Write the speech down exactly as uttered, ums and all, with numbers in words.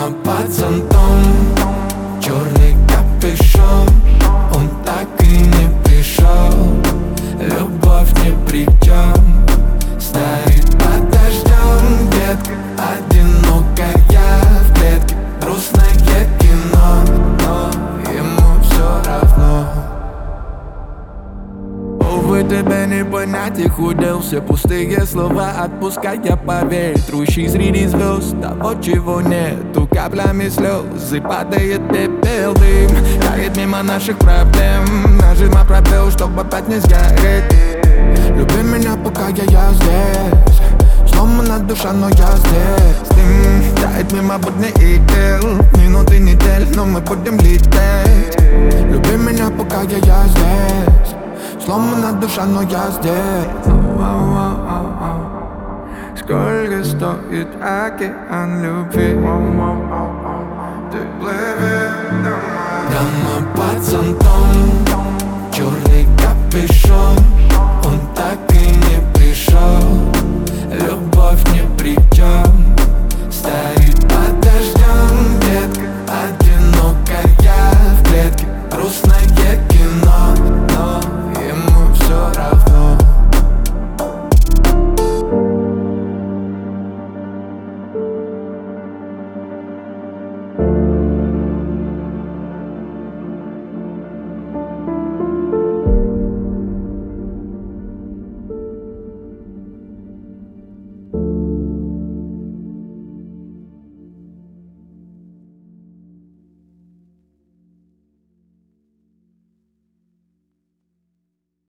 Дама под зонтом, черный капюшон, он так и не пришел. Любовь ни при чем, стоит под дождем. Детка одинокая в клетке, грустное кино, но ему все равно. Увы, тебя не понять, их удел. Все пустые слова отпуская по ветру. Ищи среди звезд того, чего нету. Каплями слезы падает пепел, дым тает мимо наших проблем. Нажимай пробел, чтобы опять не сгореть. Люби меня, пока я, я здесь. Сломана душа, но я здесь. Дым тает мимо будней и дел. Минуты, недель, но мы будем лететь. Люби меня, пока я, я здесь. Сломана душа, но я здесь. Сколько стоит океан любви? Ты плывешь, дама под зонтом,